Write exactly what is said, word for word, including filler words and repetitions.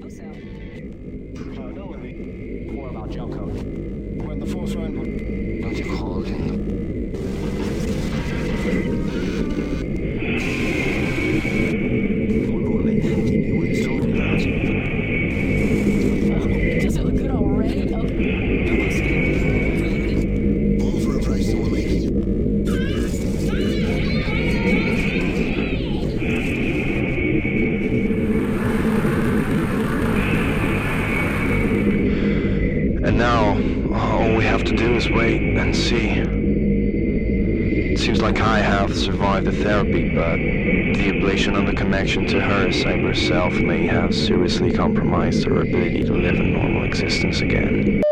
cell. Uh, no, with me. More about gel code. We're in the fourth round. Don't you call it in Does it look good already? Okay. all for a price that will make you. And now, all we have to do is wait and see. It seems like I have survived the therapy, but the ablation and the connection to her cyber self may have seriously compromised her ability to live a normal existence again.